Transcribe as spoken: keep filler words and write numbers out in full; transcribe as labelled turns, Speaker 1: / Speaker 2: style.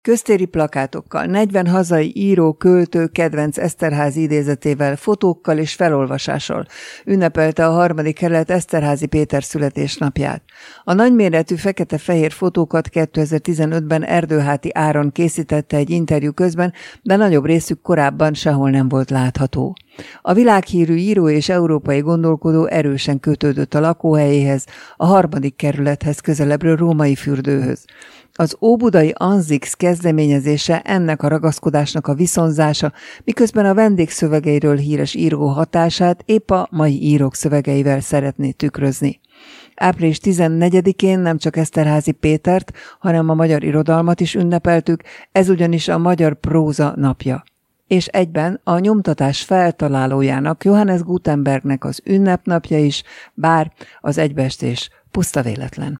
Speaker 1: Köztéri plakátokkal, negyven hazai író, költő, kedvenc Eszterházy idézetével, fotókkal és felolvasással ünnepelte a harmadik kerület Eszterházy Péter születésnapját. A nagyméretű fekete-fehér fotókat kétezer-tizenötben Erdőháti Áron készítette egy interjú közben, de nagyobb részük korábban sehol nem volt látható. A világhírű író és európai gondolkodó erősen kötődött a lakóhelyéhez, a harmadik kerülethez közelebbről Római Fürdőhöz. Az óbudai Anzix kezdeményezése ennek a ragaszkodásnak a viszonzása, miközben a vendégszövegeiről híres író hatását épp a mai írók szövegeivel szeretné tükrözni. április tizennegyedikén nem csak Eszterházy Pétert, hanem a magyar irodalmat is ünnepeltük, ez ugyanis a magyar próza napja. És egyben a nyomtatás feltalálójának, Johannes Gutenbergnek az ünnepnapja is, bár az egybeestés puszta véletlen.